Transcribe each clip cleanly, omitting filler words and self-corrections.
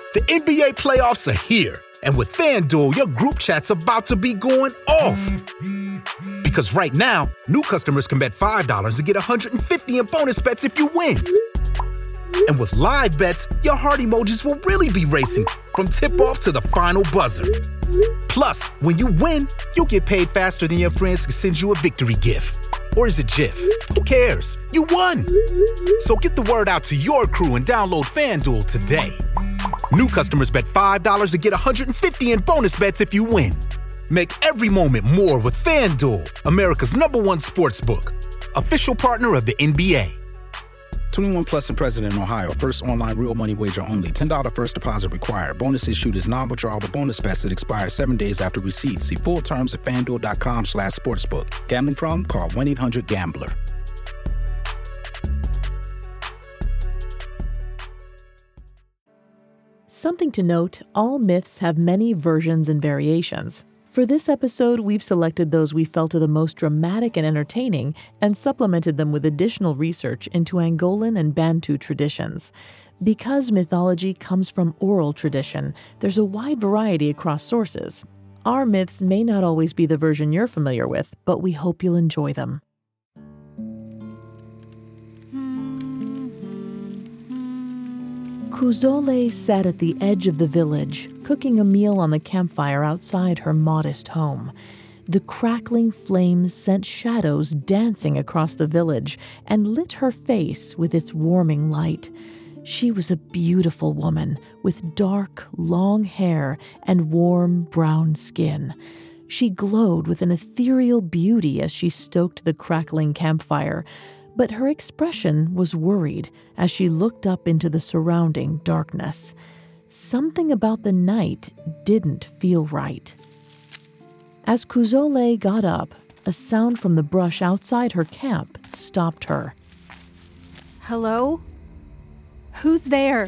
The NBA playoffs are here, and with FanDuel, your group chat's about to be going off. Because right now, new customers can bet $5 and get $150 in bonus bets if you win. And with live bets, your heart emojis will really be racing from tip-off to the final buzzer. Plus, when you win, you'll get paid faster than your friends can send you a victory gift. Or is it GIF? Who cares? You won! So get the word out to your crew and download FanDuel today. New customers bet $5 and get $150 in bonus bets if you win. Make every moment more with FanDuel, America's #1 sportsbook. Official partner of the NBA. 21 plus and present in Ohio. First online real money wager only. $10 first deposit required. Bonus issued is non-withdrawable bonus bets that expire 7 days after receipt. See full terms at FanDuel.com/sportsbook. Gambling problem? Call 1-800-GAMBLER. Something to note, all myths have many versions and variations. For this episode, we've selected those we felt are the most dramatic and entertaining and supplemented them with additional research into Angolan and Bantu traditions. Because mythology comes from oral tradition, there's a wide variety across sources. Our myths may not always be the version you're familiar with, but we hope you'll enjoy them. Kuzole sat at the edge of the village, cooking a meal on the campfire outside her modest home. The crackling flames sent shadows dancing across the village and lit her face with its warming light. She was a beautiful woman with dark, long hair and warm brown skin. She glowed with an ethereal beauty as she stoked the crackling campfire, but her expression was worried as she looked up into the surrounding darkness. Something about the night didn't feel right. As Kuzole got up, a sound from the brush outside her camp stopped her. Hello? Who's there?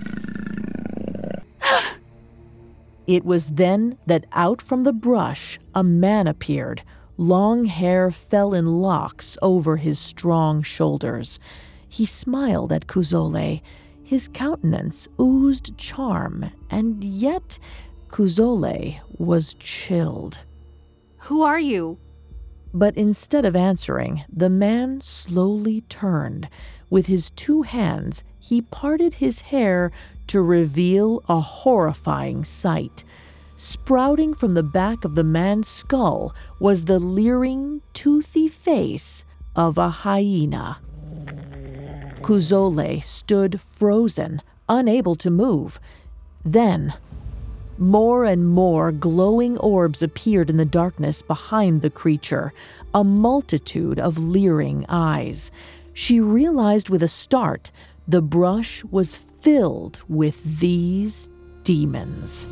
It was then that out from the brush, a man appeared. Long hair fell in locks over his strong shoulders. He smiled at Kuzole. His countenance oozed charm, and yet Kuzole was chilled. Who are you? But instead of answering, the man slowly turned. With his 2 hands, he parted his hair to reveal a horrifying sight. Sprouting from the back of the man's skull was the leering, toothy face of a hyena. Kuzole stood frozen, unable to move. Then, more and more glowing orbs appeared in the darkness behind the creature, a multitude of leering eyes. She realized with a start, the brush was filled with these demons.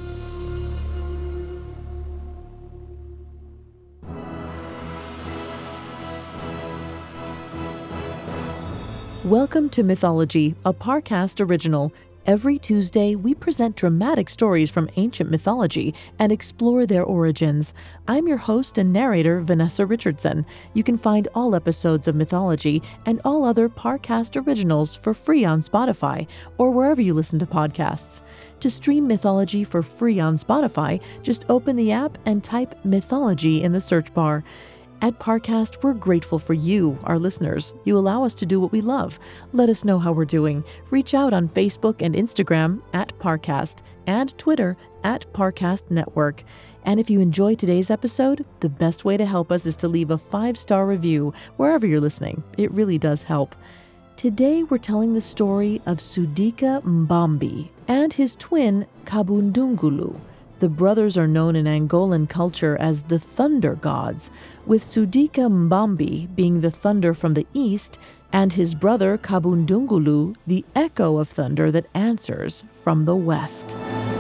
Welcome to Mythology, a Parcast original. Every Tuesday, we present dramatic stories from ancient mythology and explore their origins. I'm your host and narrator, Vanessa Richardson. You can find all episodes of Mythology and all other Parcast originals for free on Spotify or wherever you listen to podcasts. To stream Mythology for free on Spotify, just open the app and type Mythology in the search bar. At Parcast, we're grateful for you, our listeners. You allow us to do what we love. Let us know how we're doing. Reach out on Facebook and Instagram at Parcast and Twitter at Parcast Network. And if you enjoyed today's episode, the best way to help us is to leave a 5-star review wherever you're listening. It really does help. Today, we're telling the story of Sudika Mbambi and his twin Kabundungulu. The brothers are known in Angolan culture as the Thunder Gods, with Sudika Mbambi being the thunder from the east and his brother Kabundungulu the echo of thunder that answers from the west.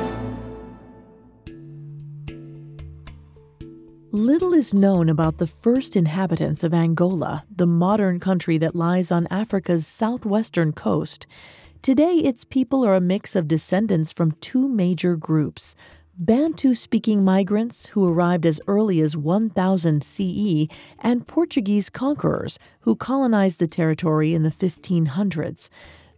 Little is known about the first inhabitants of Angola, the modern country that lies on Africa's southwestern coast. Today, its people are a mix of descendants from 2 major groups: Bantu-speaking migrants who arrived as early as 1000 CE and Portuguese conquerors who colonized the territory in the 1500s.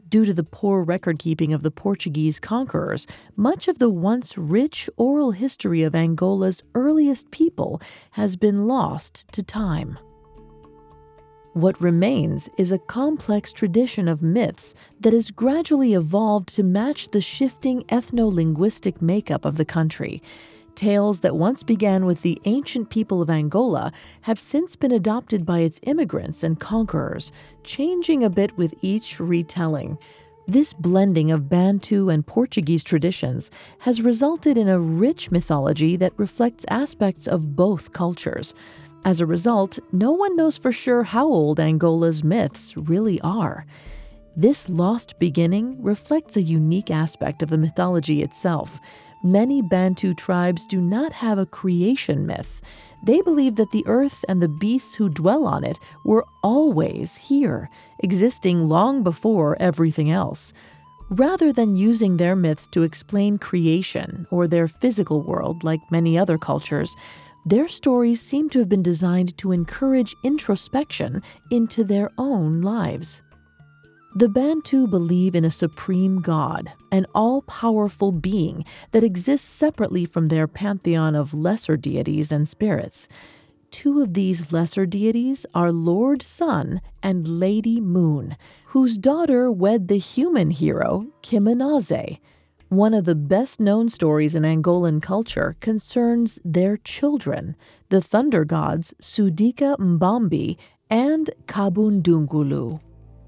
Due to the poor record-keeping of the Portuguese conquerors, much of the once rich oral history of Angola's earliest people has been lost to time. What remains is a complex tradition of myths that has gradually evolved to match the shifting ethno-linguistic makeup of the country. Tales that once began with the ancient people of Angola have since been adopted by its immigrants and conquerors, changing a bit with each retelling. This blending of Bantu and Portuguese traditions has resulted in a rich mythology that reflects aspects of both cultures. As a result, no one knows for sure how old Angola's myths really are. This lost beginning reflects a unique aspect of the mythology itself. Many Bantu tribes do not have a creation myth. They believe that the earth and the beasts who dwell on it were always here, existing long before everything else. Rather than using their myths to explain creation or their physical world like many other cultures, their stories seem to have been designed to encourage introspection into their own lives. The Bantu believe in a supreme God, an all-powerful being that exists separately from their pantheon of lesser deities and spirits. Two of these lesser deities are Lord Sun and Lady Moon, whose daughter wed the human hero, Kimanaze. One of the best-known stories in Angolan culture concerns their children, the thunder gods Sudika Mbambi and Kabundungulu.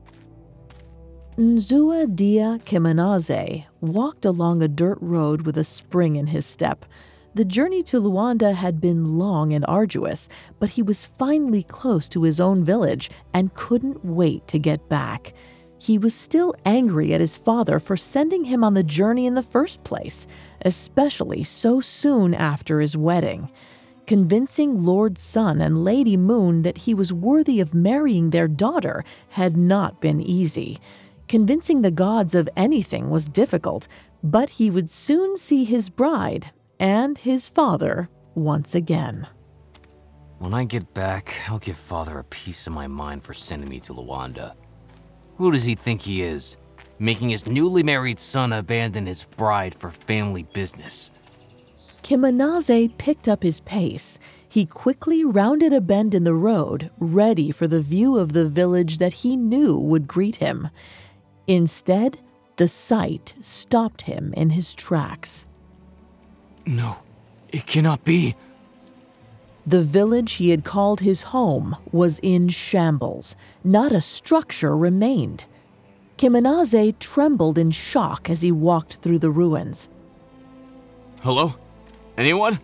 Nzua Dia Kimanaze walked along a dirt road with a spring in his step. The journey to Luanda had been long and arduous, but he was finally close to his own village and couldn't wait to get back. He was still angry at his father for sending him on the journey in the first place, especially so soon after his wedding. Convincing Lord Sun and Lady Moon that he was worthy of marrying their daughter had not been easy. Convincing the gods of anything was difficult, but he would soon see his bride and his father once again. When I get back, I'll give Father a piece of my mind for sending me to Luanda. Who does he think he is, making his newly married son abandon his bride for family business? Kimanaze picked up his pace. He quickly rounded a bend in the road, ready for the view of the village that he knew would greet him. Instead, the sight stopped him in his tracks. No, it cannot be. The village he had called his home was in shambles. Not a structure remained. Kimanaze trembled in shock as he walked through the ruins. Hello? Anyone?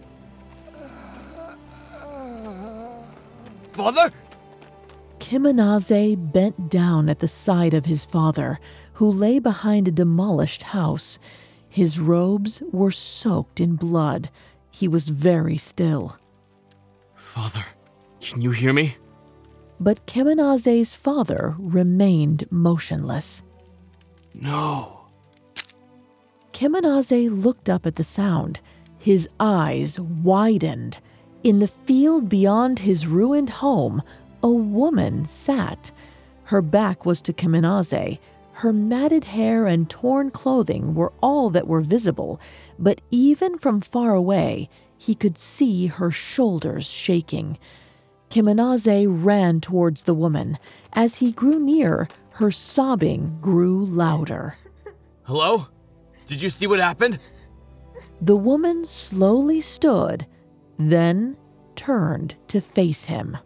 Father? Kimanaze bent down at the side of his father, who lay behind a demolished house. His robes were soaked in blood. He was very still. Father, can you hear me? But Kimanaze's father remained motionless. No. Kimanaze looked up at the sound. His eyes widened. In the field beyond his ruined home, a woman sat. Her back was to Kimanaze. Her matted hair and torn clothing were all that were visible, but even from far away, he could see her shoulders shaking. Kimanaze ran towards the woman. As he grew near, her sobbing grew louder. Hello? Did you see what happened? The woman slowly stood, then turned to face him.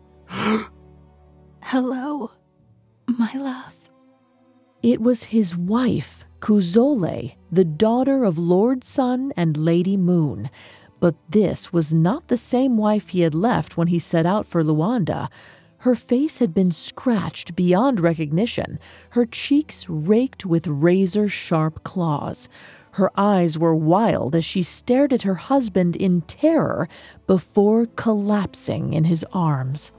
Hello, my love. It was his wife, Kuzole, the daughter of Lord Sun and Lady Moon. But this was not the same wife he had left when he set out for Luanda. Her face had been scratched beyond recognition, her cheeks raked with razor-sharp claws. Her eyes were wild as she stared at her husband in terror before collapsing in his arms.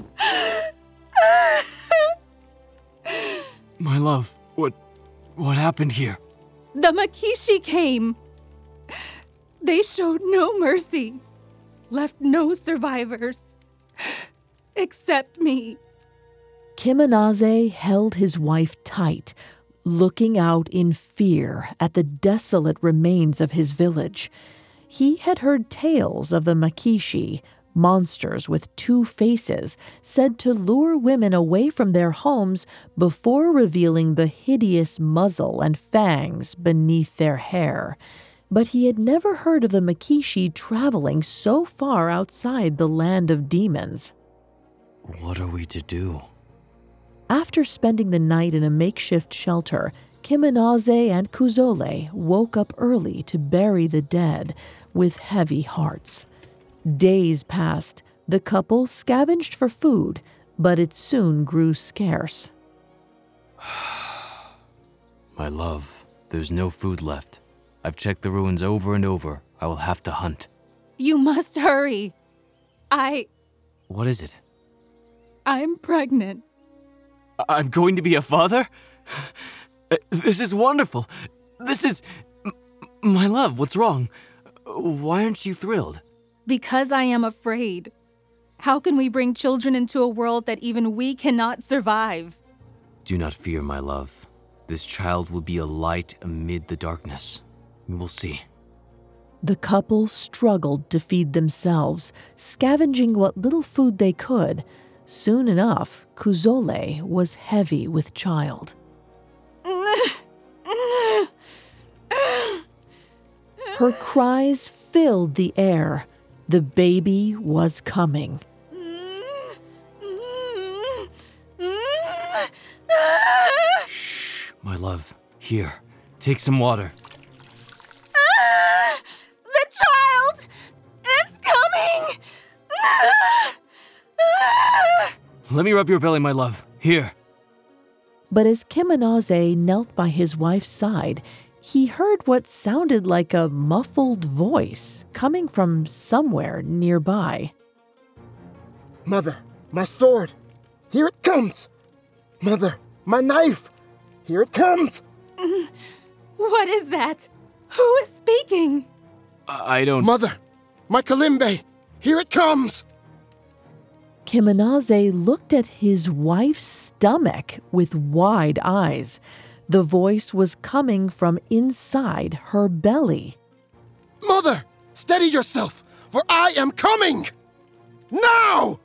My love, what happened here? The Makishi came. They showed no mercy, left no survivors, except me. Kimanaze held his wife tight. looking out in fear at the desolate remains of his village. He had heard tales of the Makishi, monsters with two faces, said to lure women away from their homes before revealing the hideous muzzle and fangs beneath their hair. But he had never heard of the Makishi traveling so far outside the land of demons. What are we to do? After spending the night in a makeshift shelter, Kiminaze and Kuzole woke up early to bury the dead with heavy hearts. Days passed. The couple scavenged for food, but it soon grew scarce. My love, there's no food left. I've checked the ruins over and over. I will have to hunt. You must hurry. What is it? I'm pregnant. I'm going to be a father? This is wonderful. This is... My love, what's wrong? Why aren't you thrilled? Because I am afraid. How can we bring children into a world that even we cannot survive? Do not fear, my love. This child will be a light amid the darkness. We will see. The couple struggled to feed themselves, scavenging what little food they could. Soon enough, Kuzole was heavy with child. Her cries filled the air. The baby was coming. Shh, my love. Here, take some water. The child! It's coming! Let me rub your belly, my love. Here. But as Kiminaze knelt by his wife's side, he heard what sounded like a muffled voice coming from somewhere nearby. Mother, my sword! Here it comes! Mother, my knife! Here it comes! What is that? Who is speaking? I don't... Mother, my kalimbe! Here it comes! Kiminaze looked at his wife's stomach with wide eyes. The voice was coming from inside her belly. Mother, steady yourself, for I am coming! Now!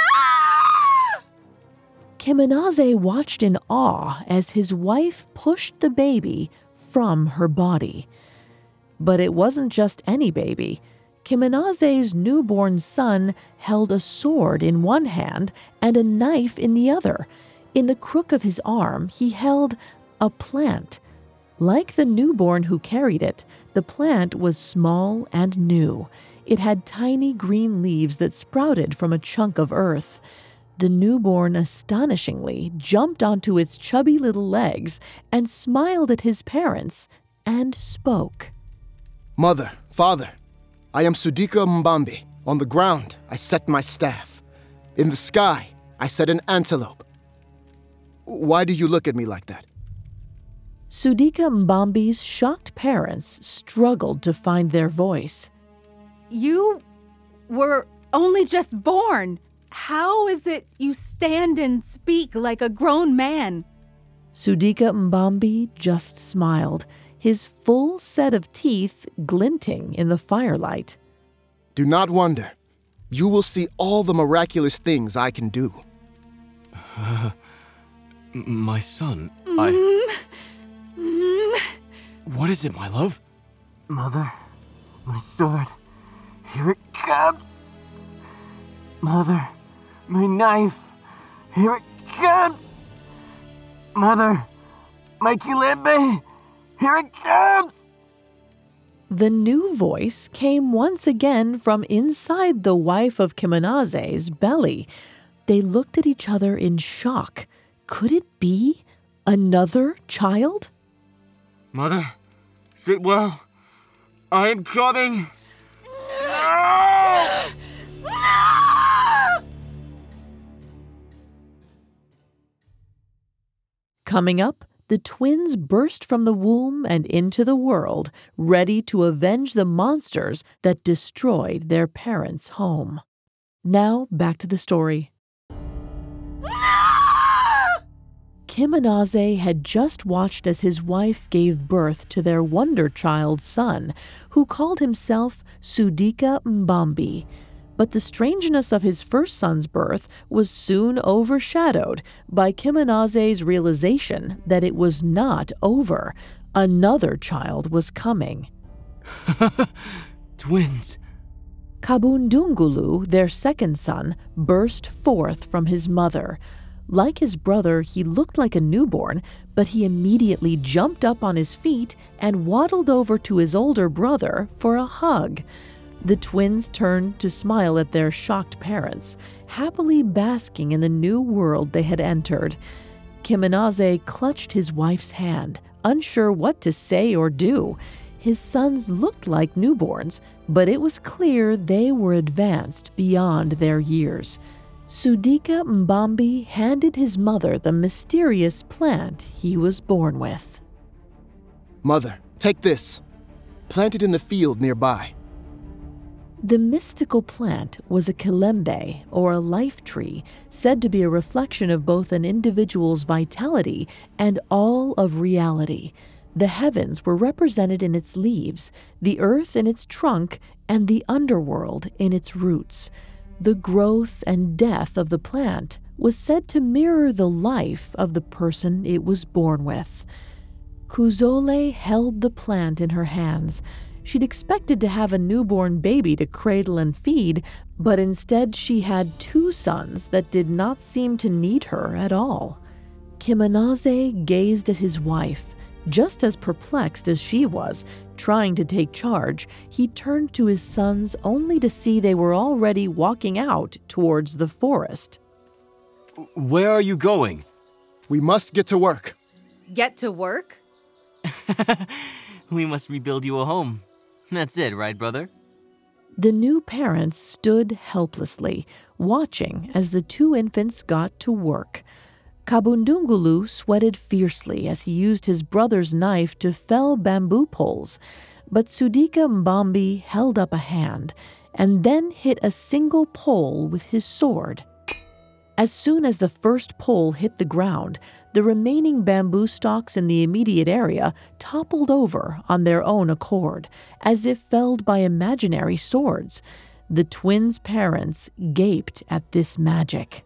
Kiminaze watched in awe as his wife pushed the baby from her body. But it wasn't just any baby. Kiminaze's newborn son held a sword in one hand and a knife in the other. In the crook of his arm, he held a plant. Like the newborn who carried it, the plant was small and new. It had tiny green leaves that sprouted from a chunk of earth. The newborn astonishingly jumped onto its chubby little legs and smiled at his parents and spoke. Mother, father, I am Sudika Mbambi. On the ground, I set my staff. In the sky, I set an antelope. Why do you look at me like that? Sudika Mbambi's shocked parents struggled to find their voice. You were only just born. How is it you stand and speak like a grown man? Sudika Mbambi just smiled, his full set of teeth glinting in the firelight. Do not wonder. You will see all the miraculous things I can do. My son, What is it, my love? Mother, my sword. Here it comes. Mother, my knife. Here it comes. Mother, my kalimbe. Here it comes. The new voice came once again from inside the wife of Kiminaze's belly. They looked at each other in shock. Could it be another child? Mother, sit well. I am coming. Coming up, the twins burst from the womb and into the world, ready to avenge the monsters that destroyed their parents' home. Now, back to the story. Kiminaze had just watched as his wife gave birth to their wonder child son, who called himself Sudika Mbambi. But the strangeness of his first son's birth was soon overshadowed by Kiminaze's realization that it was not over. Another child was coming. Twins. Kabundungulu, their second son, burst forth from his mother. Like his brother, he looked like a newborn, but he immediately jumped up on his feet and waddled over to his older brother for a hug. The twins turned to smile at their shocked parents, happily basking in the new world they had entered. Kiminaze clutched his wife's hand, unsure what to say or do. His sons looked like newborns, but it was clear they were advanced beyond their years. Sudika Mbambi handed his mother the mysterious plant he was born with. Mother, take this. Plant it in the field nearby. The mystical plant was a kilembe, or a life tree, said to be a reflection of both an individual's vitality and all of reality. The heavens were represented in its leaves, the earth in its trunk, and the underworld in its roots. The growth and death of the plant was said to mirror the life of the person it was born with. Kuzole held the plant in her hands. She'd expected to have a newborn baby to cradle and feed, but instead she had two sons that did not seem to need her at all. Kiminaze gazed at his wife. Just as perplexed as she was, trying to take charge, he turned to his sons only to see they were already walking out towards the forest. Where are you going? We must get to work. Get to work? We must rebuild you a home. That's it, right, brother? The new parents stood helplessly, watching as the two infants got to work. Kabundungulu sweated fiercely as he used his brother's knife to fell bamboo poles, but Sudika Mbambi held up a hand and then hit a single pole with his sword. As soon as the first pole hit the ground, the remaining bamboo stalks in the immediate area toppled over on their own accord, as if felled by imaginary swords. The twins' parents gaped at this magic.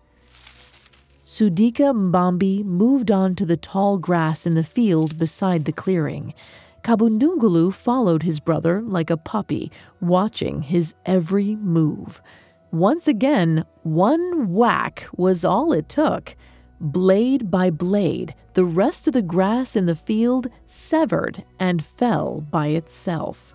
Sudika Mbambi moved on to the tall grass in the field beside the clearing. Kabundungulu followed his brother like a puppy, watching his every move. Once again, one whack was all it took. Blade by blade, the rest of the grass in the field severed and fell by itself.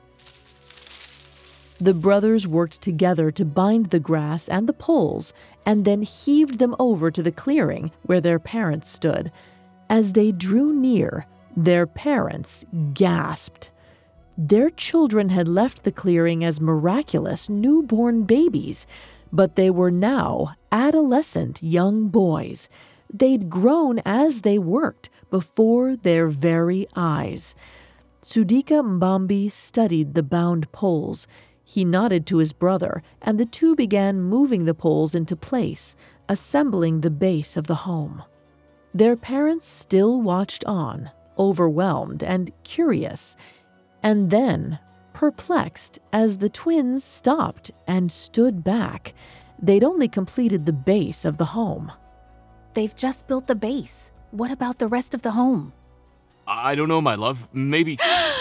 The brothers worked together to bind the grass and the poles, and then heaved them over to the clearing where their parents stood. As they drew near, their parents gasped. Their children had left the clearing as miraculous newborn babies, but they were now adolescent young boys. They'd grown as they worked before their very eyes. Sudika Mbambi studied the bound poles. He nodded to his brother, and the two began moving the poles into place, assembling the base of the home. Their parents still watched on, overwhelmed and curious, and then perplexed as the twins stopped and stood back. They'd only completed the base of the home. They've just built the base. What about the rest of the home? I don't know, my love. Maybe...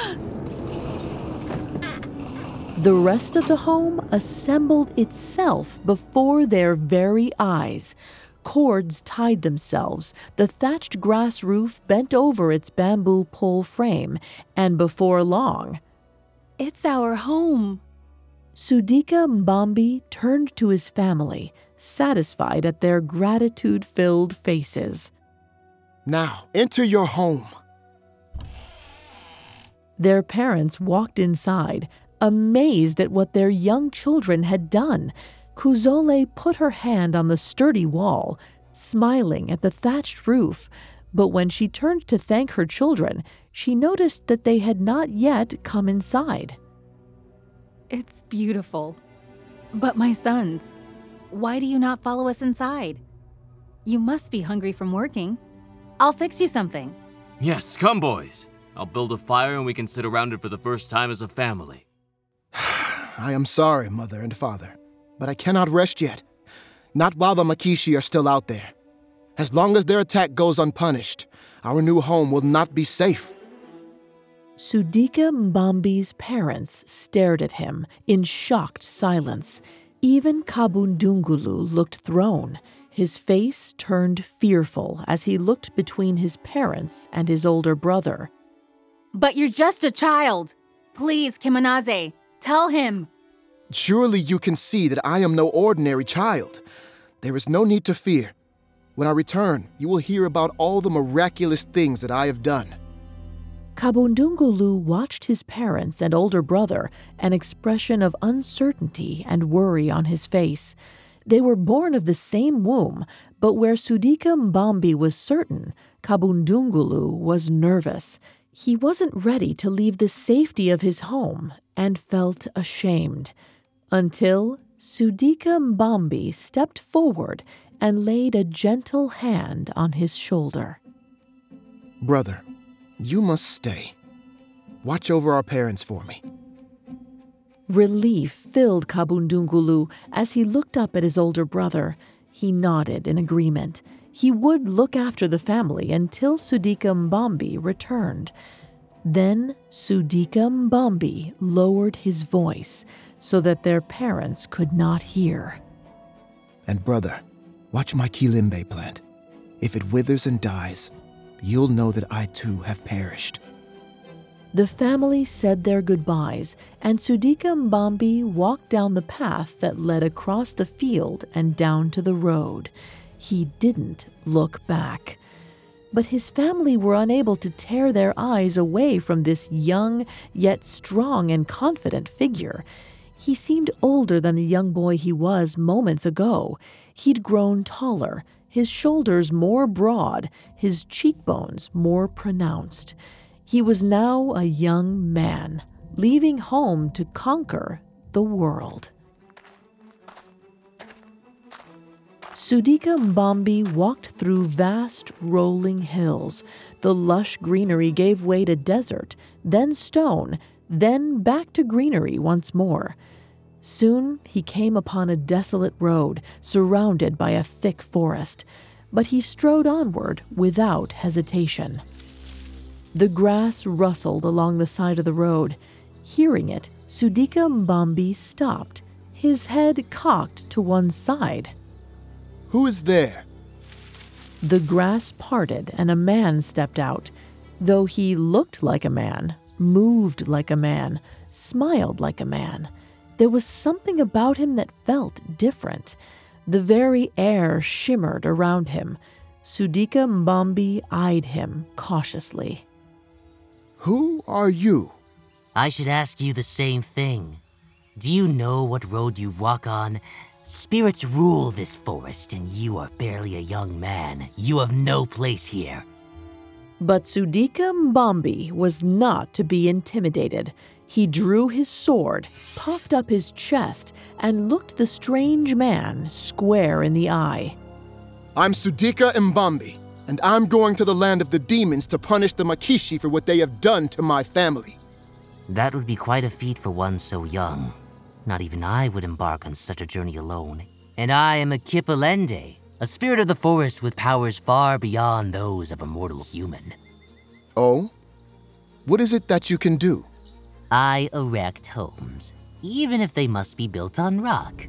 The rest of the home assembled itself before their very eyes. Cords tied themselves, the thatched grass roof bent over its bamboo pole frame, and before long... It's our home. Sudika Mbambi turned to his family, satisfied at their gratitude-filled faces. Now, enter your home. Their parents walked inside, amazed at what their young children had done. Kuzole put her hand on the sturdy wall, smiling at the thatched roof, but when she turned to thank her children, she noticed that they had not yet come inside. It's beautiful. But my sons, why do you not follow us inside? You must be hungry from working. I'll fix you something. Yes, come boys. I'll build a fire and we can sit around it for the first time as a family. I am sorry, Mother and Father, but I cannot rest yet. Not while the Makishi are still out there. As long as their attack goes unpunished, our new home will not be safe. Sudika Mbambi's parents stared at him in shocked silence. Even Kabundungulu looked thrown. His face turned fearful as he looked between his parents and his older brother. But you're just a child. Please, Kemonaze, tell him. Surely you can see that I am no ordinary child. There is no need to fear. When I return, you will hear about all the miraculous things that I have done. Kabundungulu watched his parents and older brother, an expression of uncertainty and worry on his face. They were born of the same womb, but where Sudika Mbambi was certain, Kabundungulu was nervous. He wasn't ready to leave the safety of his home and felt ashamed. Until Sudika Mbambi stepped forward and laid a gentle hand on his shoulder. Brother, you must stay. Watch over our parents for me. Relief filled Kabundungulu as he looked up at his older brother. He nodded in agreement. He would look after the family until Sudika Mbambi returned. Then Sudika Mbambi lowered his voice so that their parents could not hear. And brother, watch my Kilimbe plant. If it withers and dies, you'll know that I too have perished. The family said their goodbyes, and Sudika Mbambi walked down the path that led across the field and down to the road. He didn't look back. But his family were unable to tear their eyes away from this young, yet strong and confident figure. He seemed older than the young boy he was moments ago. He'd grown taller, his shoulders more broad, his cheekbones more pronounced. He was now a young man, leaving home to conquer the world. Sudika Mbambi walked through vast, rolling hills. The lush greenery gave way to desert, then stone, then back to greenery once more. Soon he came upon a desolate road surrounded by a thick forest, but he strode onward without hesitation. The grass rustled along the side of the road. Hearing it, Sudika Mbambi stopped, his head cocked to one side. Who is there? The grass parted and a man stepped out. Though he looked like a man, moved like a man, smiled like a man, there was something about him that felt different. The very air shimmered around him. Sudika Mbambi eyed him cautiously. Who are you? I should ask you the same thing. Do you know what road you walk on? Spirits rule this forest, and you are barely a young man. You have no place here. But Sudika Mbambi was not to be intimidated. He drew his sword, puffed up his chest, and looked the strange man square in the eye. I'm Sudika Mbambi, and I'm going to the land of the demons to punish the Makishi for what they have done to my family. That would be quite a feat for one so young. Not even I would embark on such a journey alone. And I am a Kipalende, a spirit of the forest with powers far beyond those of a mortal human. Oh? What is it that you can do? I erect homes, even if they must be built on rock.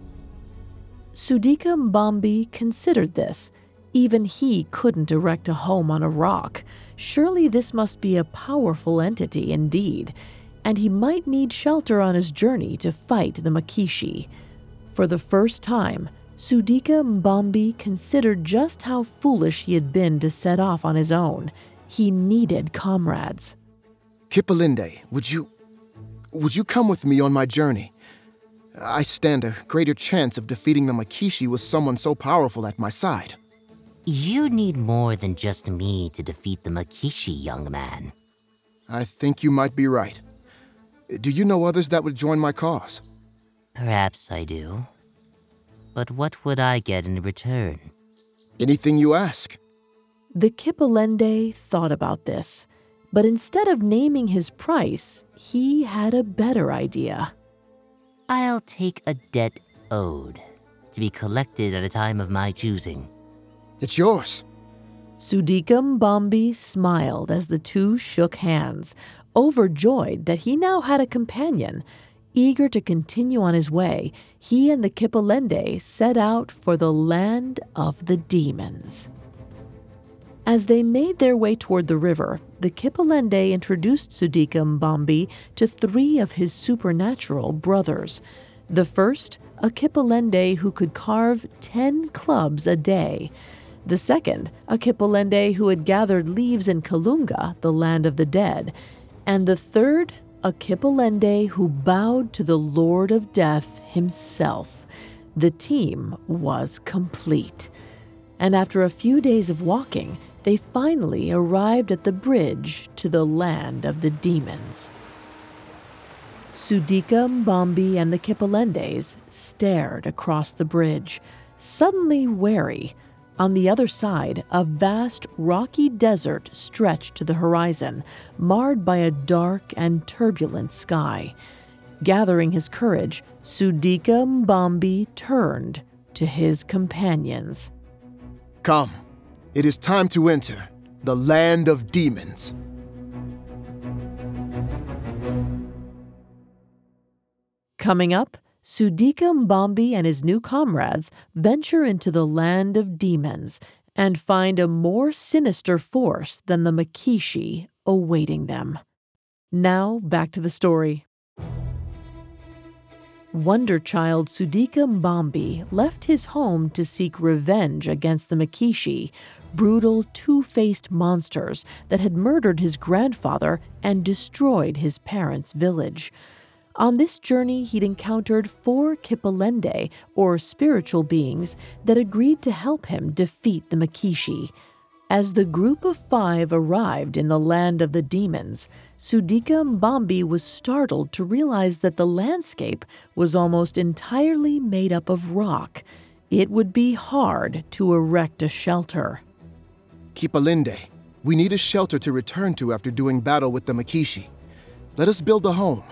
Sudika Mbambi considered this. Even he couldn't erect a home on a rock. Surely this must be a powerful entity indeed, and he might need shelter on his journey to fight the Makishi. For the first time, Sudika Mbambi considered just how foolish he had been to set off on his own. He needed comrades. Kipalinde, would you come with me on my journey? I stand a greater chance of defeating the Makishi with someone so powerful at my side. You need more than just me to defeat the Makishi, young man. I think you might be right. Do you know others that would join my cause? Perhaps I do. But what would I get in return? Anything you ask. The Kipalende thought about this, but instead of naming his price, he had a better idea. I'll take a debt owed, to be collected at a time of my choosing. It's yours. Sudika Mbambi smiled as the two shook hands, overjoyed that he now had a companion. Eager to continue on his way, he and the Kipalende set out for the land of the demons. As they made their way toward the river, the Kipalende introduced Sudika Mbambi to 3 of his supernatural brothers. The first, a Kipalende who could carve 10 clubs a day. The second, a Kipalende who had gathered leaves in Kalunga, the land of the dead. And the third, a Kipalende who bowed to the Lord of Death himself. The team was complete. And after a few days of walking, they finally arrived at the bridge to the land of the demons. Sudika Mbambi and the Kipalendes stared across the bridge, suddenly wary. On the other side, a vast rocky desert stretched to the horizon, marred by a dark and turbulent sky. Gathering his courage, Sudika Mbambi turned to his companions. Come, it is time to enter the land of demons. Coming up, Sudika Mbambi and his new comrades venture into the land of demons and find a more sinister force than the Makishi awaiting them. Now, back to the story. Wonder Child Sudika Mbambi left his home to seek revenge against the Makishi, brutal, two-faced monsters that had murdered his grandfather and destroyed his parents' village. On this journey, he'd encountered 4 Kipalende, or spiritual beings, that agreed to help him defeat the Makishi. As the group of 5 arrived in the land of the demons, Sudika Mbambi was startled to realize that the landscape was almost entirely made up of rock. It would be hard to erect a shelter. Kipalinde, we need a shelter to return to after doing battle with the Makishi. Let us build a home.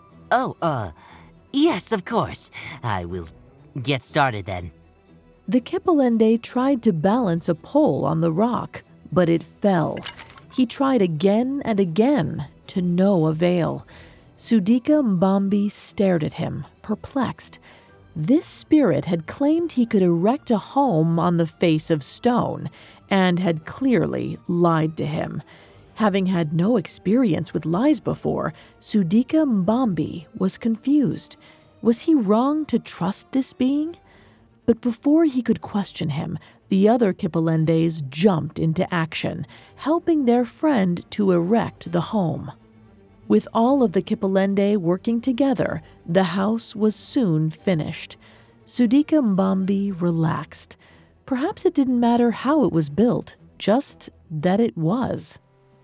Yes, of course. I will get started then. The Kipalende tried to balance a pole on the rock, but it fell. He tried again and again, to no avail. Sudika Mbambi stared at him, perplexed. This spirit had claimed he could erect a home on the face of stone, and had clearly lied to him. Having had no experience with lies before, Sudika Mbambi was confused. Was he wrong to trust this being? But before he could question him, the other Kipalendes jumped into action, helping their friend to erect the home. With all of the Kipalende working together, the house was soon finished. Sudika Mbambi relaxed. Perhaps it didn't matter how it was built, just that it was.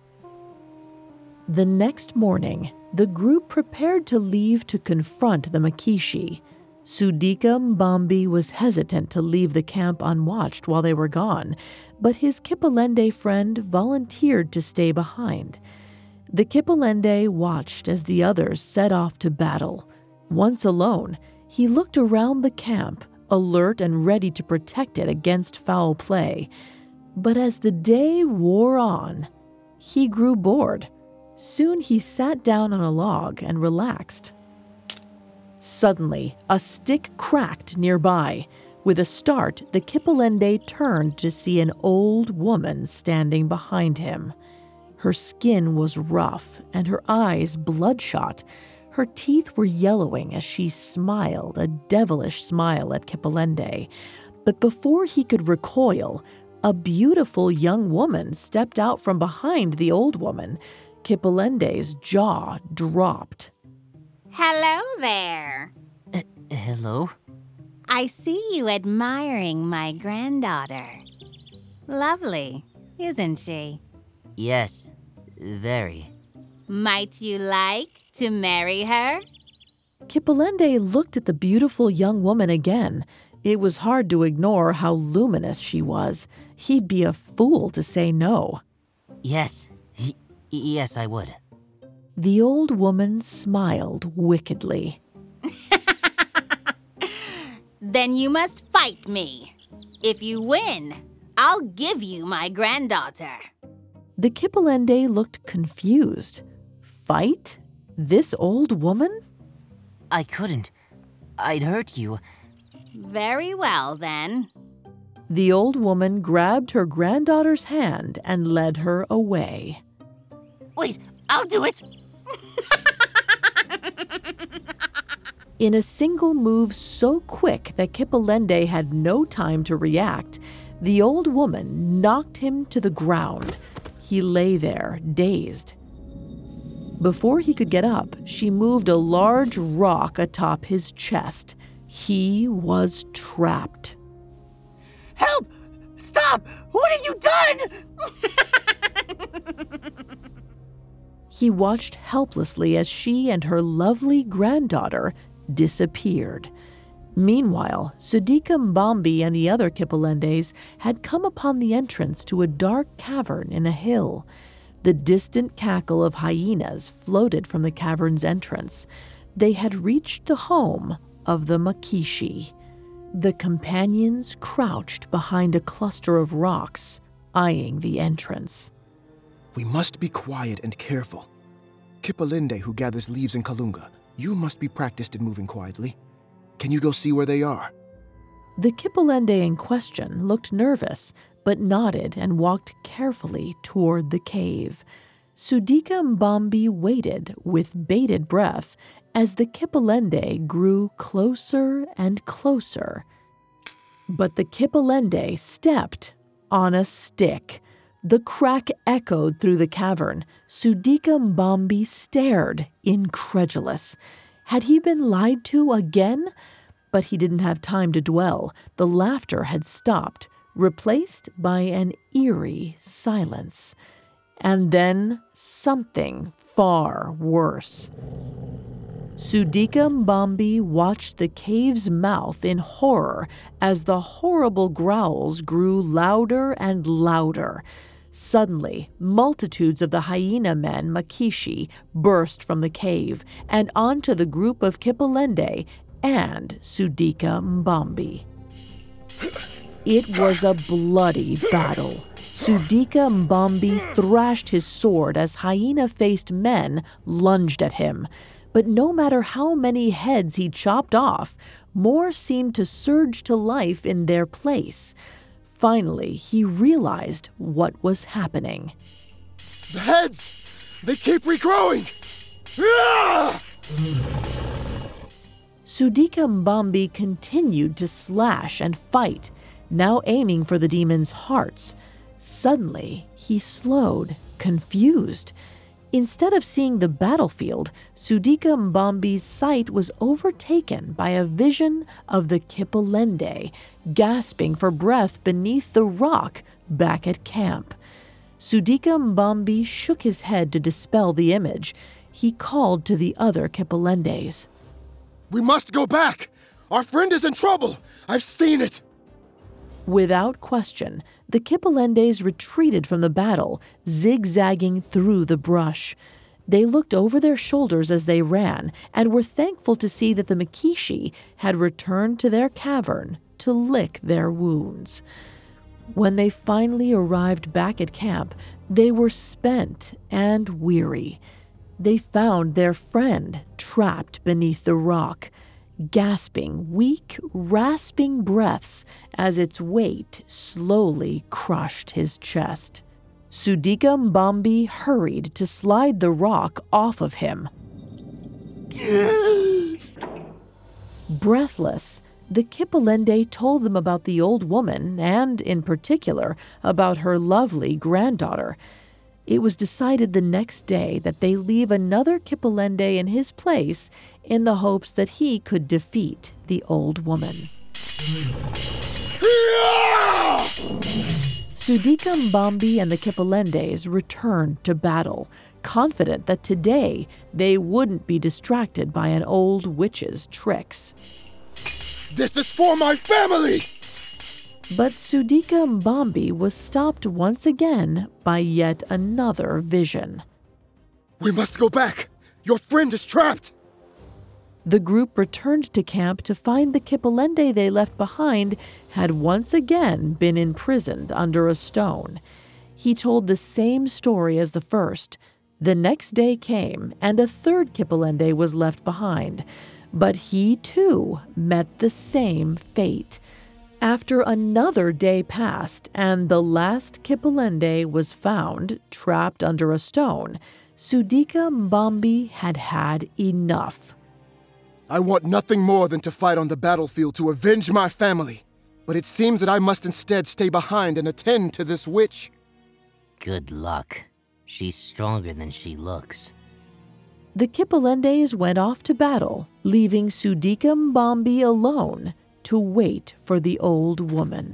The next morning, the group prepared to leave to confront the Makishi. Sudika Mbambi was hesitant to leave the camp unwatched while they were gone, but his Kipalende friend volunteered to stay behind. The Kipalende watched as the others set off to battle. Once alone, he looked around the camp, alert and ready to protect it against foul play. But as the day wore on, he grew bored. Soon he sat down on a log and relaxed. Suddenly, a stick cracked nearby. With a start, the Kipalende turned to see an old woman standing behind him. Her skin was rough and her eyes bloodshot. Her teeth were yellowing as she smiled, a devilish smile at Kipalende. But before he could recoil, a beautiful young woman stepped out from behind the old woman. Kipalende's jaw dropped. Hello there. Hello? I see you admiring my granddaughter. Lovely, isn't she? Yes, very. Might you like to marry her? Kipalende looked at the beautiful young woman again. It was hard to ignore how luminous she was. He'd be a fool to say no. Yes, yes, I would. The old woman smiled wickedly. Then you must fight me. If you win, I'll give you my granddaughter. The Kipulende looked confused. Fight? This old woman? I couldn't. I'd hurt you. Very well, then. The old woman grabbed her granddaughter's hand and led her away. Wait, I'll do it! In a single move so quick that Kipulende had no time to react, the old woman knocked him to the ground. He lay there, dazed. Before he could get up, she moved a large rock atop his chest. He was trapped. Help! Stop! What have you done? He watched helplessly as she and her lovely granddaughter disappeared. Meanwhile, Sudika Mbambi and the other Kipulendes had come upon the entrance to a dark cavern in a hill. The distant cackle of hyenas floated from the cavern's entrance. They had reached the home of the Makishi. The companions crouched behind a cluster of rocks, eyeing the entrance. We must be quiet and careful. Kipulende, who gathers leaves in Kalunga, you must be practiced in moving quietly. Can you go see where they are? The Kipulende in question looked nervous, but nodded and walked carefully toward the cave. Sudika Mbambi waited with bated breath as the Kipulende grew closer and closer. But the Kipulende stepped on a stick. The crack echoed through the cavern. Sudika Mbambi stared, incredulous. Had he been lied to again? But he didn't have time to dwell. The laughter had stopped, replaced by an eerie silence. And then something far worse. Sudika Mbambi watched the cave's mouth in horror as the horrible growls grew louder and louder. Suddenly, multitudes of the hyena men Makishi burst from the cave and onto the group of Kipulende and Sudika Mbambi. It was a bloody battle. Sudika Mbambi thrashed his sword as hyena-faced men lunged at him. But no matter how many heads he chopped off, more seemed to surge to life in their place. Finally, he realized what was happening. The heads! They keep regrowing! Ah! Sudika Mbambi continued to slash and fight, now aiming for the demon's hearts. Suddenly, he slowed, confused. Instead of seeing the battlefield, Sudika Mbambi's sight was overtaken by a vision of the Kipulende, gasping for breath beneath the rock back at camp. Sudika Mbambi shook his head to dispel the image. He called to the other Kipulendes. We must go back! Our friend is in trouble! I've seen it! Without question, the Kipulendes retreated from the battle, zigzagging through the brush. They looked over their shoulders as they ran and were thankful to see that the Makishi had returned to their cavern to lick their wounds. When they finally arrived back at camp, they were spent and weary. They found their friend trapped beneath the rock, gasping weak, rasping breaths as its weight slowly crushed his chest. Sudika Mbambi hurried to slide the rock off of him. Breathless, the Kipulende told them about the old woman and, in particular, about her lovely granddaughter. It was decided the next day that they leave another Kipulende in his place in the hopes that he could defeat the old woman. Sudika Mbambi and the Kipulendes returned to battle, confident that today they wouldn't be distracted by an old witch's tricks. This is for my family! But Sudika Mbambi was stopped once again by yet another vision. We must go back! Your friend is trapped! The group returned to camp to find the Kipalende they left behind had once again been imprisoned under a stone. He told the same story as the first. The next day came, and a third Kipalende was left behind. But he, too, met the same fate. After another day passed, and the last Kipalende was found trapped under a stone, Sudika Mbambi had had enough. I want nothing more than to fight on the battlefield to avenge my family. But it seems that I must instead stay behind and attend to this witch. Good luck. She's stronger than she looks. The Kipalendes went off to battle, leaving Sudika Mbambi alone to wait for the old woman.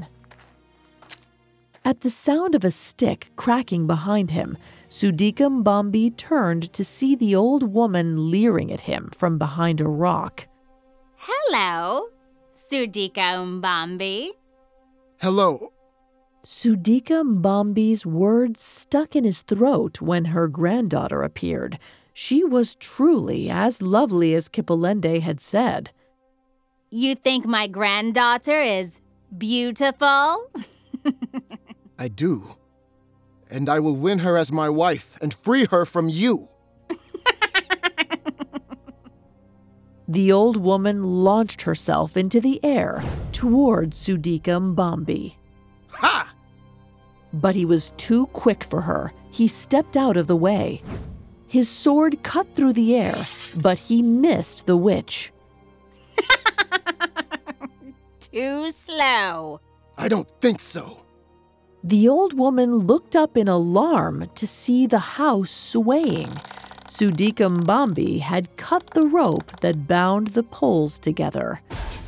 At the sound of a stick cracking behind him, Sudika Mbambi turned to see the old woman leering at him from behind a rock. Hello, Sudika Mbambi. Hello. Sudika Mbambi's words stuck in his throat when her granddaughter appeared. She was truly as lovely as Kipalende had said. You think my granddaughter is beautiful? I do. And I will win her as my wife and free her from you. The old woman launched herself into the air towards Sudika Mbambi. Ha! But he was too quick for her. He stepped out of the way. His sword cut through the air, but he missed the witch. Too slow. I don't think so. The old woman looked up in alarm to see the house swaying. Sudika Mbambi had cut the rope that bound the poles together.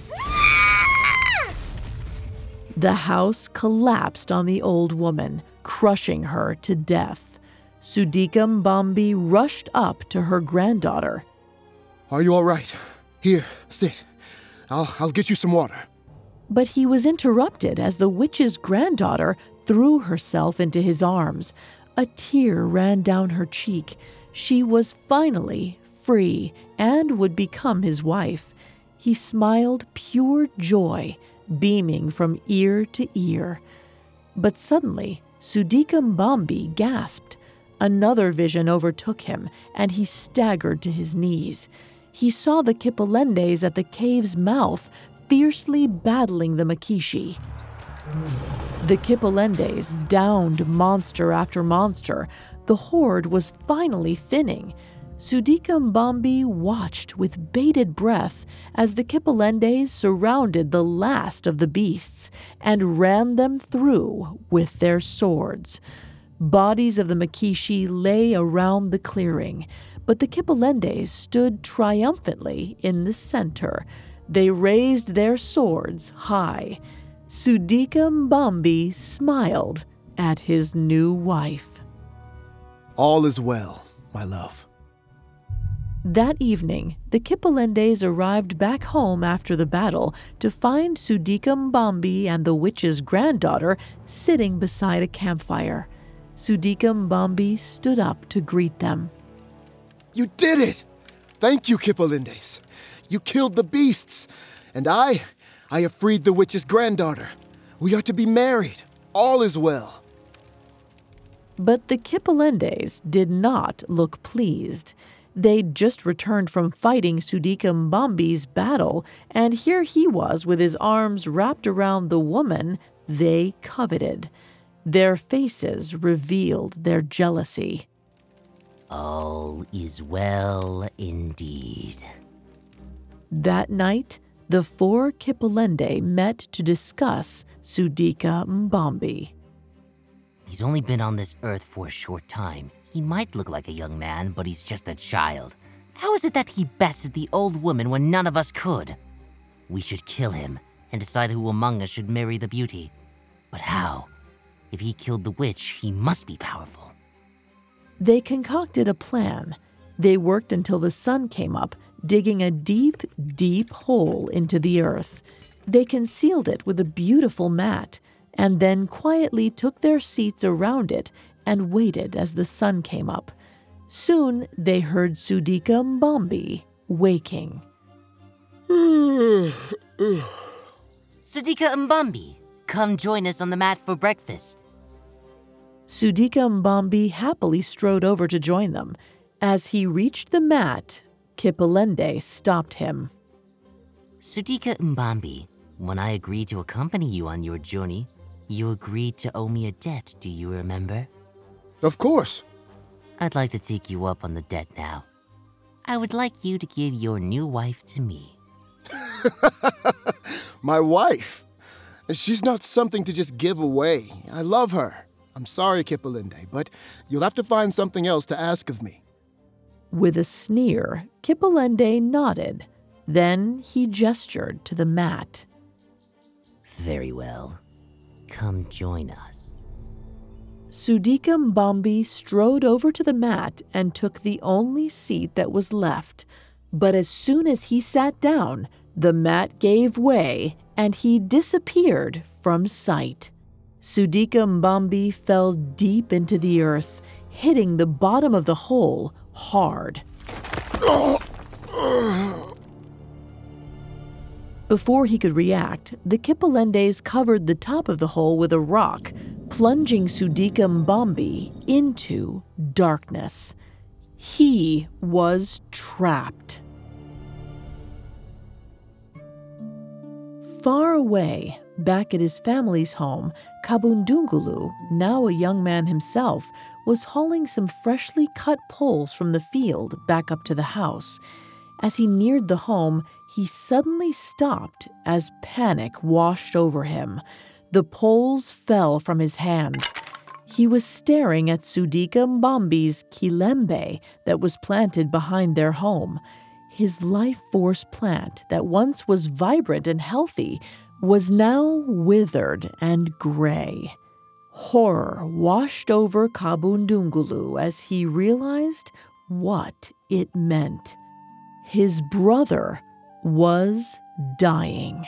The house collapsed on the old woman, crushing her to death. Sudika Mbambi rushed up to her granddaughter. Are you all right? Here, sit. I'll get you some water. But he was interrupted as the witch's granddaughter threw herself into his arms. A tear ran down her cheek. She was finally free and would become his wife. He smiled pure joy, beaming from ear to ear. But suddenly, Sudika Mbambi gasped. Another vision overtook him, and he staggered to his knees. He saw the Kipalendes at the cave's mouth, fiercely battling the Makishi. The Kipalendes downed monster after monster. The horde was finally thinning. Sudika Mbambi watched with bated breath as the Kipalendes surrounded the last of the beasts and ran them through with their swords. Bodies of the Makishi lay around the clearing, but the Kipalendes stood triumphantly in the center. They raised their swords high. Sudika Mbambi smiled at his new wife. All is well, my love. That evening, the Kipalendes arrived back home after the battle to find Sudika Mbambi and the witch's granddaughter sitting beside a campfire. Sudika Mbambi stood up to greet them. You did it! Thank you, Kipalendes. You killed the beasts, and I have freed the witch's granddaughter. We are to be married. All is well. But the Kipalendes did not look pleased. They'd just returned from fighting Sudika Mbambi's battle, and here he was with his arms wrapped around the woman they coveted. Their faces revealed their jealousy. All is well indeed. That night, the four Kipalende met to discuss Sudika Mbambi. He's only been on this earth for a short time. He might look like a young man, but he's just a child. How is it that he bested the old woman when none of us could? We should kill him and decide who among us should marry the beauty. But how? If he killed the witch, he must be powerful. They concocted a plan. They worked until the sun came up, digging a deep, deep hole into the earth. They concealed it with a beautiful mat, and then quietly took their seats around it and waited as the sun came up. Soon they heard Sudika Mbambi waking. Sudika Mbambi, come join us on the mat for breakfast. Sudika Mbambi happily strode over to join them. As he reached the mat, Kipalende stopped him. Sudika Mbambi, when I agreed to accompany you on your journey, you agreed to owe me a debt, do you remember? Of course. I'd like to take you up on the debt now. I would like you to give your new wife to me. My wife? She's not something to just give away. I love her. I'm sorry, Kipalende, but you'll have to find something else to ask of me. With a sneer, Kipalende nodded. Then he gestured to the mat. Very well. Come join us. Sudika Mbambi strode over to the mat and took the only seat that was left. But as soon as he sat down, the mat gave way and he disappeared from sight. Sudika Mbambi fell deep into the earth, hitting the bottom of the hole hard. Before he could react, the Kipalendes covered the top of the hole with a rock, plunging Sudika Mbambi into darkness. He was trapped. Far away, back at his family's home, Kabundungulu, now a young man himself, was hauling some freshly cut poles from the field back up to the house. As he neared the home, he suddenly stopped as panic washed over him. The poles fell from his hands. He was staring at Sudika Mbambi's kilembe that was planted behind their home. His life force plant that once was vibrant and healthy was now withered and gray. Horror washed over Kabundungulu as he realized what it meant. His brother was dying.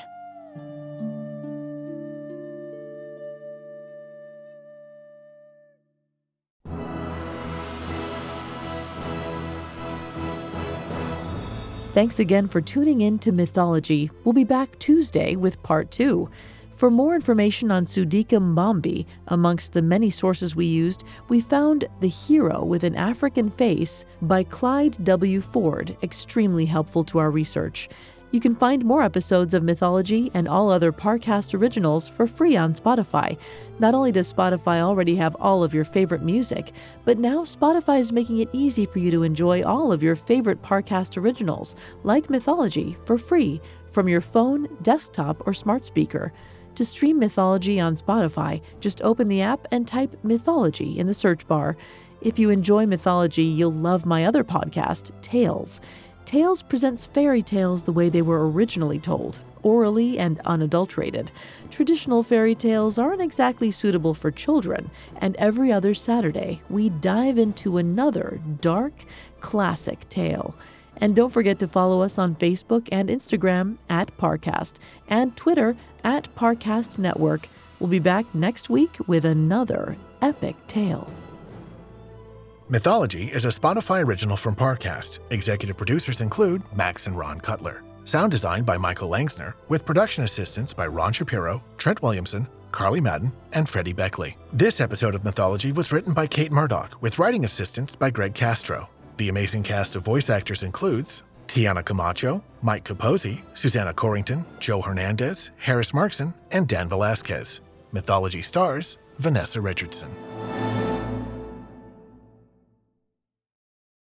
Thanks again for tuning in to Mythology. We'll be back Tuesday with Part 2. For more information on Sudika Mbambi, amongst the many sources we used, we found The Hero with an African Face by Clyde W. Ford, extremely helpful to our research. You can find more episodes of Mythology and all other Parcast originals for free on Spotify. Not only does Spotify already have all of your favorite music, but now Spotify is making it easy for you to enjoy all of your favorite Parcast originals, like Mythology, for free from your phone, desktop, or smart speaker. To stream Mythology on Spotify, just open the app and type Mythology in the search bar. If you enjoy Mythology, you'll love my other podcast, Tales. Tales presents fairy tales the way they were originally told, orally and unadulterated. Traditional fairy tales aren't exactly suitable for children, and every other Saturday, we dive into another dark, classic tale. And don't forget to follow us on Facebook and Instagram at Parcast, and Twitter at Parcast Network. We'll be back next week with another epic tale. Mythology is a Spotify original from Parcast. Executive producers include Max and Ron Cutler. Sound design by Michael Langsner, with production assistance by Ron Shapiro, Trent Williamson, Carly Madden, and Freddie Beckley. This episode of Mythology was written by Kate Murdoch, with writing assistance by Greg Castro. The amazing cast of voice actors includes Tiana Camacho, Mike Capozzi, Susanna Corrington, Joe Hernandez, Harris Markson, and Dan Velasquez. Mythology stars Vanessa Richardson.